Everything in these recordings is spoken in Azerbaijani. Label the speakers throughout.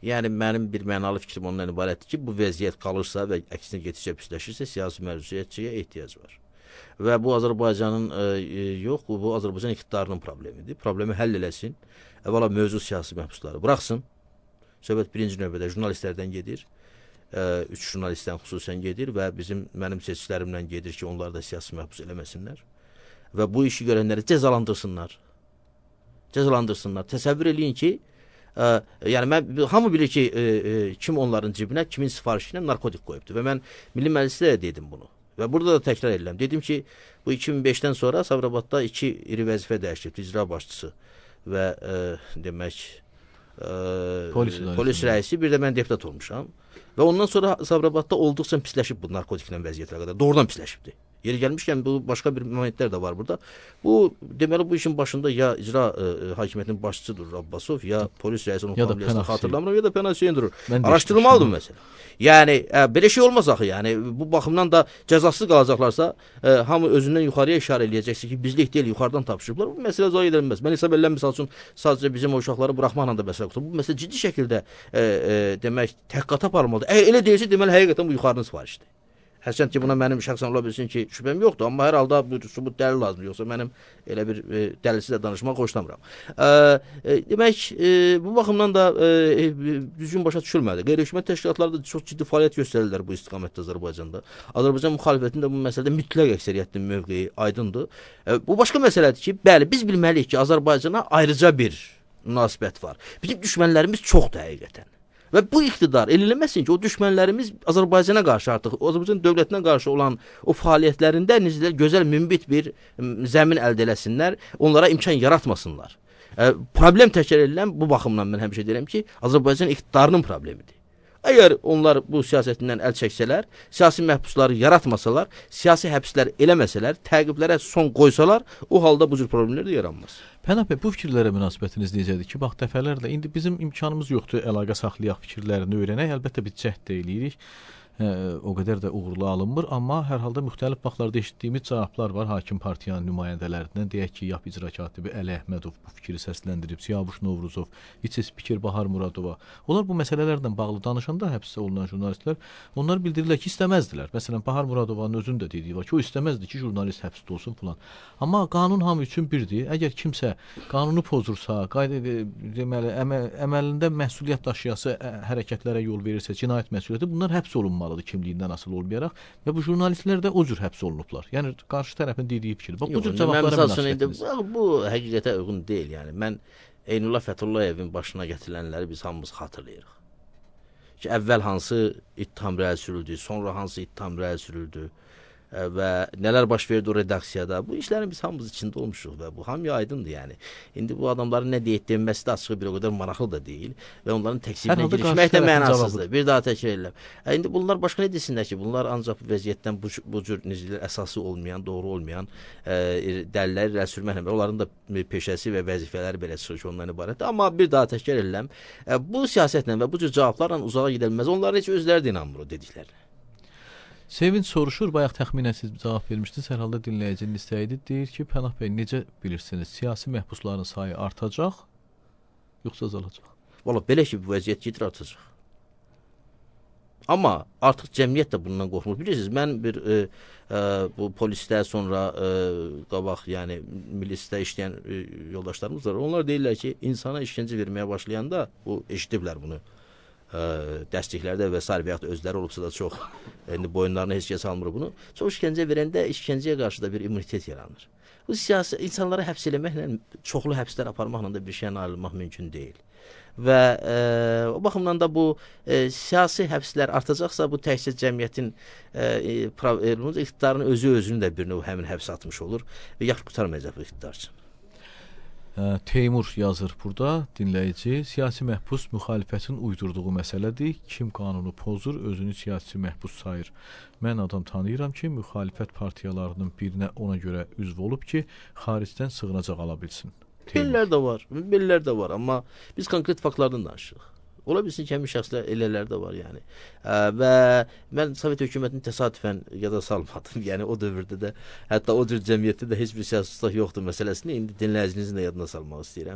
Speaker 1: Yəni mənim bir mənalı fikrim ondan ibarətdir ki, bu vəziyyət qalırsa və əksinə getişə pisləşirsə, siyasi mərcəziyyətçiyə ehtiyac var. Və bu Azərbaycanın yox, bu Azərbaycan iqtidarının problemidir. Problemi həll eləsin. Əvvəla mövcud siyasi məhbusları buraxsın. Söhbət birinci növbədə jurnalistlərdən gedir. 3 jurnalistdən xüsusən gedir və mənim seçkilərimlə gedir ki, onlar da siyasi məhbus eləməsinlər. Və bu işi görənləri cəzalandırsınlar. Təsəvvür eləyin ki, yəni hamı bilir ki, kim onların cibinə, kimin sifarişinə narkotik qoyubdur. Və mən Milli Məclisdə də dedim bunu. Və burada da təkrar edirəm. Dedim ki, bu 2005-dən sonra Sabirabadda 2 iri vəzifə dəyişib, icra başçısı və demək polis rəisi, bir də mən deputat olmuşam. Və ondan sonra Sabirabadda olduqca pisləşib bu narkotiklə vəziyyətlərə qədər. Doğrudan pisləşibdir. Yeri gəlmişkən bu başqa bir momentlər də var burada. Bu deməli bu işin başında ya icra hakimiyyətinin başçısıdır Abbasov, ya polis rəisi onun familiyasını xatırlamıram, ya da Pənah Hüseyn durur. Araşdırılmalıdır bu məsələ. Yəni belə şey olmaz axı. Yəni bu baxımdan da cəzasız qalacaqlarsa, hamı özündən yuxarıya işarə eləyəcəksə ki, bizlik deyil, yuxarıdan tapışıblar. Bu məsələ izah edilməz. Mən hesab edirəm misal üçün sadəcə bizim o uşaqları buraxmaqla da məsələ yoxdur. Bu məsələ ciddi şəkildə demək təhqiqata aparılmalıdır. Əgər elə deyilsə, deməli həqiqətən bu yuxarının sifarişidir. Hərçənd ki, buna mənim şəxsən ola bilsin ki, şübhəm yoxdur, amma hər halda bu sübut dəlil lazımdır. Yoxsa mənim elə bir dəlilsiz də danışmaq xoşlamıram. Demək, bu baxımdan da düzgün başa düşülmədi. Qeyri-hökumət təşkilatları da çox ciddi fəaliyyət göstərirlər bu istiqamətdə Azərbaycanda. Azərbaycan müxalifətinin də bu məsələdə mütləq əksəriyyətinin mövqeyi aydındır. Bu başqa məsələdir ki, bəli, biz bilməliyik ki, Azərbaycana ayrıca bir münasibət var. Bizim düşmənlərimiz çoxdur həqiqətən. Və bu iqtidar eləməsin ki, o düşmənlərimiz Azərbaycana qarşı artıq, Azərbaycan dövlətinə qarşı olan o fəaliyyətlərində necə gözəl, münbit bir zəmin əldə eləsinlər, onlara imkan yaratmasınlar. Problem təkrar edilən bu baxımdan mən həmişə deyirəm ki, Azərbaycan iqtidarının problemidir. Əgər onlar bu siyasətindən əl çəksələr, siyasi məhbusları yaratmasalar, siyasi həbslər eləməsələr, təqiblərə son qoysalar, o halda bu cür problemlər də yaranmaz.
Speaker 2: Pənah bəy, bu fikirlərə münasibətiniz necədir ki, bax dəfələrlə indi bizim imkanımız yoxdur əlaqə saxlayaq fikirlərini öyrənək. Əlbəttə biz cəhd də eləyirik. O qədər də uğurlu alınmır, amma hər halda müxtəlif vaxtlarda eşitdiyimiz cavablar var hakim partiyanın nümayəndələrindən. Deyək ki, YAP icra katibi Əli Əhmədov bu fikri səsləndirib, Siyavuş Novruzov, vitse-spiker Bahar Muradova. Onlar bu məsələlərlə bağlı danışanda həbs olunan jurnalistlər, onlar bildirirlər ki, istəməzdilər. Məsələn, Bahar Muradovanın özünün də dediyi var ki, o istəməzdi ki, jurnalist həbsdə olsun filan. Amma qanun hamı üçün birdir. Əgər kimsə qanunu pozursa, deməli, əməlində məsuliyyət daşıyası hərəkətlərə yol verirsə, cinayət məsuliyyəti, bunlar həbs olunmalıdır kimliyindən asılı olmayaraq və bu jurnalistlər də o cür həbs olunublar. Yəni qarşı tərəfin dediyi fikir. Bax bu cür cavablara münasibətiniz.
Speaker 1: Bu həqiqətə uyğun deyil. Yəni mən Eynullah Fətullayevin başına gətirilənləri biz hamımız xatırlayırıq. Ki əvvəl hansı ittiham irəli sürüldü, sonra hansı ittiham irəli sürüldü və nələr baş verdi o redaksiyada. Bu işlərin biz hamımız içində olmuşuq və bu hamıya aydındır yəni. İndi bu adamların nə deyib deməsi də açığı bir o qədər maraqlı da deyil və onların təksibinə girişmək də mənasızdır. Bir daha təkrar edirəm. İndi bunlar başqa nə desinlər ki, bunlar ancaq bu vəziyyətdən bu cür necələr əsası olmayan, doğru olmayan dəlilləri irəli sürməklə onların da peşəsi və vəzifələri belə çıxır ki, ondan ibarətdir. Amma bir daha təkrar edirəm. Bu siyasətlə və bu cür cavablarla uzağa gedilməz. Onların heç özləri də inanmır o dediklərinə.
Speaker 2: Sevinç soruşur, bayaq təxminən siz cavab vermişdiniz, hər halda dinləyicinin istəyidir. Deyir ki, Pənah bəy, necə bilirsiniz, siyasi məhbusların sayı artacaq, yoxsa azalacaq?
Speaker 1: Valla belə ki, bu vəziyyət gedir artacaq. Amma artıq cəmiyyət də bundan qorxmur. Bilirsiniz, mən bir bu polisdə sonra qabaq, yəni milisdə işləyən yoldaşlarımız var. Onlar deyirlər ki, insana işgəncə verməyə başlayanda, bu eşidiblər bunu. Dəstəklərdə və sair və yaxud özləri olubsa da çox boyunlarına heç kəs almır bunu. Çox işgəncə verəndə işgəncəyə qarşı da bir immunitet yaranır. Bu siyasi insanları həbs eləməklə, çoxlu həbslər aparmaqla da bir şeyə ayrılmaq mümkün deyil. Və o baxımdan da bu siyasi həbslər artacaqsa, bu təkcə cəmiyyətin iqtidarın özünü də bir növ həmin həbs atmış olur və yaxşı qurtarmayacaq bu iqtidar üçün.
Speaker 2: Teymur yazır burada, dinləyici, siyasi məhbus müxalifətin uydurduğu məsələdir. Kim qanunu pozur, özünü siyasi məhbus sayır. Mən adam tanıyıram ki, müxalifət partiyalarının birinə ona görə üzv olub ki, xaricdən sığınacaq ala bilsin.
Speaker 1: Bellər də var, amma biz konkret faktlardan danışırıq. Ola bilsin ki, həmin şəxslər elələr də var yəni. Və mən Sovet hökumətini təsadüfən yada salmadım. Yəni o dövrdə də, hətta o cür cəmiyyətdə də heç bir siyasi tutaq yoxdur məsələsini indi dinləyicinizin də yadına salmaq istəyirəm.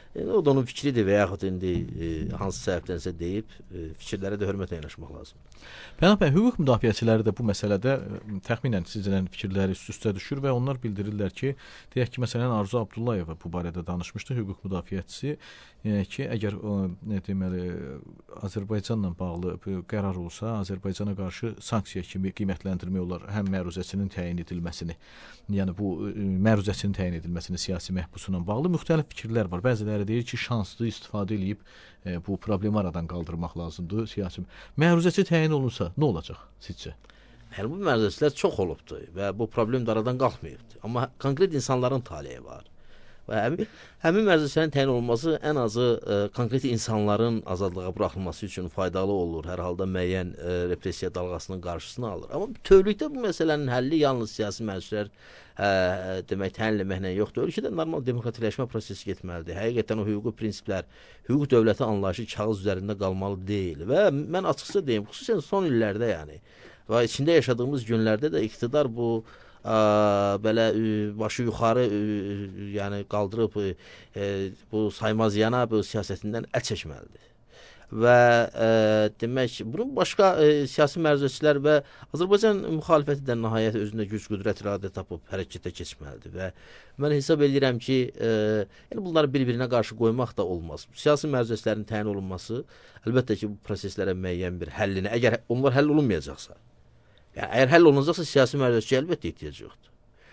Speaker 1: O da onun fikridir və yaxud indi hansı səbəbdənsə deyib fikirlərə də hörmətlə yanaşmaq lazımdır.
Speaker 2: Pənah bəy, hüquq müdafiəçiləri də bu məsələdə təxminən sizin fikirləri üst-üstə düşür və onlar bildirirlər ki, deyək ki, məsələn Arzu Abdullayeva bu barədə danışmışdı, hüquq müdafiəçisi ki, əgər deməli Azərbaycanla bağlı qərar olsa, Azərbaycana qarşı sanksiya kimi qiymətləndirmək olar həm məruzəçinin təyin edilməsini, yəni bu məruzəçinin təyin edilməsini siyasi məhbusla bağlı müxtəlif fikirlər var. Bəziləri deyir ki, şanslı istifadə edib bu problemi aradan qaldırmaq lazımdır siyasi. Məruzəçi təyin olunsa nə olacaq sizcə?
Speaker 1: Yəni bu məruzəçilər çox olubdur və bu problem də aradan qalxmayıbdır. Amma konkret insanların taleyi var. Və həmin məruzəçilərin təyin olunması ən azı konkret insanların azadlığa buraxılması üçün faydalı olur. Hər halda müəyyən repressiya dalğasının qarşısını alır. Amma bütövlükdə bu məsələnin həlli yalnız siyasi məruzəçilər demək təyin etməklə yoxdur. Ölkədə normal demokratikləşmə prosesi getməlidir. Həqiqətən o hüquqi prinsiplər, hüquq dövləti anlayışı kağız üzərində qalmalı deyil. Və mən açıqca deyim, xüsusən son illərdə yəni və içində yaşadığımız günlərdə də iqtidar bu belə başı yuxarı yəni qaldırıb bu saymaz yana bu siyasətindən əl çəkməlidir. Və demək bunun başqa siyasi məruzəçilər və Azərbaycan müxalifəti də nəhayət özündə güc, qüdrət, iradə tapıb hərəkətə keçməlidir və mən hesab edirəm ki, yəni bunları bir-birinə qarşı qoymaq da olmaz. Siyasi məruzəçilərin təyin olunması əlbəttə ki, bu proseslərə müəyyən bir həllinə, əgər onlar həll olunmayacaqsa, yəni əgər həll olunacaqsa siyasi məruzəçiyə əlbəttə ehtiyac yoxdur.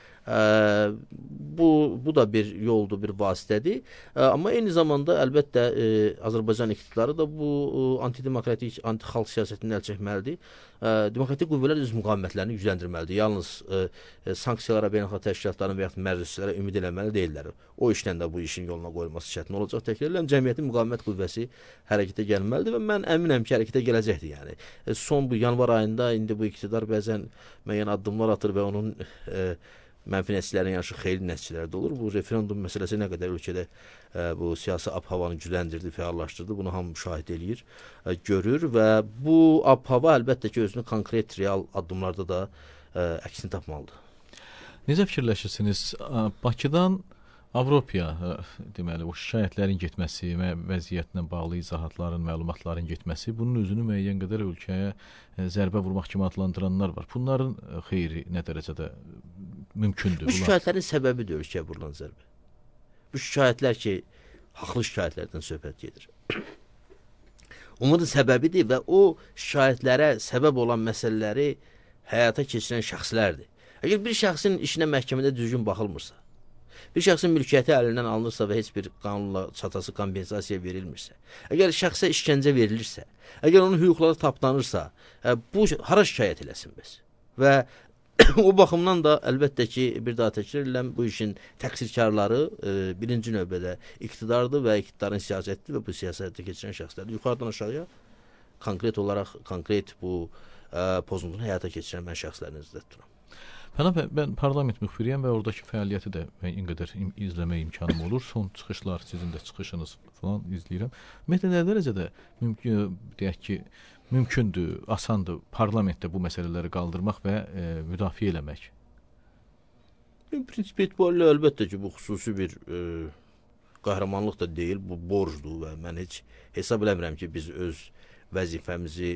Speaker 1: Bu da bir yoldur, bir vasitədir. Amma eyni zamanda əlbəttə Azərbaycan iqtidarı da bu antidemokratik, anti-xalq siyasətini əl çəkməlidir. Demokratik qüvvələr öz müqavimətlərini gücləndirməlidir. Yalnız sanksiyalara, beynəlxalq təşkilatların və yaxud məruzəçilərə ümid eləməli deyirlər. O işlə də bu işin yoluna qoyulması çətin olacaq. Təkrarlayıram, cəmiyyətin müqavimət qüvvəsi hərəkətə gəlməlidir və mən əminəm ki, hərəkətə gələcəkdir. Yəni son bu yanvar ayında indi bu iqtidar bəzən müəyyən addımlar atır və onun mənfi nəticələrin yanaşı xeyli nəticələr də olur. Bu referendum məsələsi nə qədər ölkədə bu siyasi ab-havanı gücləndirdi, fəallaşdırdı, bunu hamı müşahidə eləyir, görür və bu ab-hava əlbəttə ki, özünü konkret, real addımlarda da əksini tapmalıdır.
Speaker 2: Necə fikirləşirsiniz? Bakıdan Avropaya deməli o şikayətlərin getməsi, vəziyyətlə bağlı izahatların, məlumatların getməsi, bunun özünü müəyyən qədər ölkəyə zərbə vurmaq kimi adlandıranlar var. Bunların xeyri nə dərəcədə mümkündür?
Speaker 1: Bu şikayətlərin səbəbidir ölkəyə vurulan zərbə. Bu şikayətlər ki, haqlı şikayətlərdən söhbət gedir. Onun səbəbidir və o şikayətlərə səbəb olan məsələləri həyata keçirən şəxslərdir. Əgər bir şəxsin işinə məhkəmədə düzgün baxılmırsa, bir şəxsin mülkiyyəti əlindən alınırsa və heç bir qanunla çatası kompensasiya verilmirsə, əgər şəxsə işgəncə verilirsə, əgər onun hüquqları tapdanırsa, bu hara şikayət eləsin bəs? Və o baxımdan da əlbəttə ki, bir daha təkrar edirəm, bu işin təqsirkarları birinci növbədə iqtidardır və iqtidarın siyasətidir və bu siyasətdə keçirən şəxslərdir. Yuxarıdan aşağıya konkret olaraq, konkret bu pozuntuunu həyata keçirən mən şəxslərini izlət tuturam.
Speaker 2: Pənah bəy, mən parlament müxbiriyəm və oradakı fəaliyyəti də müəyyən qədər izləmə imkanım olur. Son çıxışlar, sizin də çıxışınız falan izləyirəm. Ümumiyyətlə, nə dərəcədə deyək ki, mümkündür, asandır parlamentdə bu məsələləri qaldırmaq və müdafiə eləmək?
Speaker 1: Prinsip etibarilə əlbəttə ki, bu xüsusi bir qəhrəmanlıq da deyil, bu borcdur və mən heç hesab eləmirəm ki, biz öz vəzifəmizi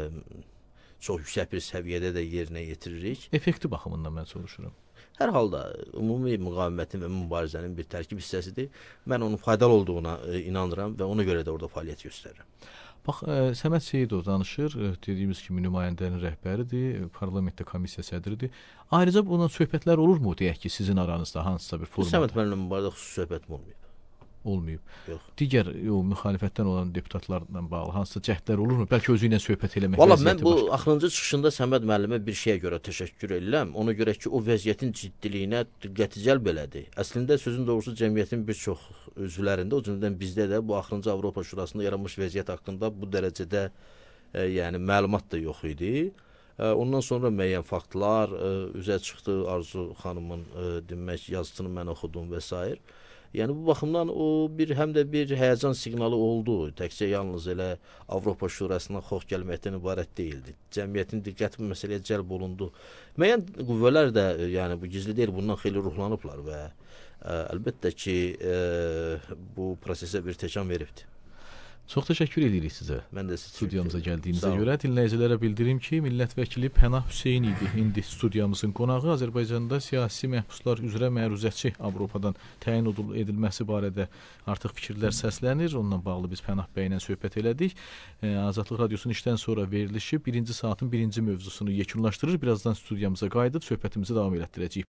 Speaker 1: çox yüksək bir səviyyədə də yerinə yetiririk.
Speaker 2: Effekti baxımından mən soruşuram.
Speaker 1: Hər halda ümumi müqavimətin və mübarizənin bir tərkib hissəsidir. Mən onun faydalı olduğuna inanıram və ona görə də orada fəaliyyət göstərirəm.
Speaker 2: Bax, Səməd Seyidov danışır, dediyimiz kimi nümayəndənin rəhbəridir, parlamentdə komissiya sədridir. Ayrıca bundan söhbətlər olurmu, deyək ki, sizin aranızda hansısa bir formada?
Speaker 1: Səməd mənimlə mübarədə xüsusi söhbətim olmayıb.
Speaker 2: Olmayıb.
Speaker 1: Yox.
Speaker 2: Digər müxalifətdən olan deputatlarla bağlı hansısa cəhdlər olurmu? Bəlkə özü ilə söhbət eləmək
Speaker 1: vəziyyəti var. Valla mən bu axırıncı çıxışında Səməd müəllimə bir şeyə görə təşəkkür edirəm. Ona görə ki, o vəziyyətin ciddiliyinə diqqəti cəlb elədi. Əslində sözün doğrusu cəmiyyətin bir çox üzvlərində, o cümlədən bizdə də bu axırıncı Avropa Şurasında yaranmış vəziyyət haqqında bu dərəcədə yəni məlumat da yox idi. Ondan sonra müəyyən faktlar üzə çıxdı. Arzu xanımın demək yazısını mən oxudum və s. Yəni bu baxımdan o həm də bir həyəcan siqnalı oldu. Təkcə yalnız elə Avropa Şurasına xoş gəlməkdən ibarət deyildi. Cəmiyyətin diqqəti bu məsələyə cəlb olundu. Müəyyən qüvvələr də yəni bu gizli deyil, bundan xeyli ruhlanıblar və əlbəttə ki, bu prosesə bir təkan veribdir.
Speaker 2: Çox təşəkkür edirik sizə.
Speaker 1: Mən də sizə
Speaker 2: Studiyamıza gəldiyinizə
Speaker 1: Sağ olun.
Speaker 2: görə dinləyicilərə bildirim ki, millət vəkili Pənah Hüseyn idi indi studiyamızın qonağı. Azərbaycanda siyasi məhbuslar üzrə məruzəçi Avropadan təyin edilməsi barədə artıq fikirlər səslənir. Onunla bağlı biz Pənah bəylə söhbət elədik. Azadlıq Radiosunun işdən sonra verilişi 1-ci saatın 1-ci mövzusunu yekunlaşdırır. Birazdan studiyamıza qayıdıb söhbətimizi davam elətdirəcəyik.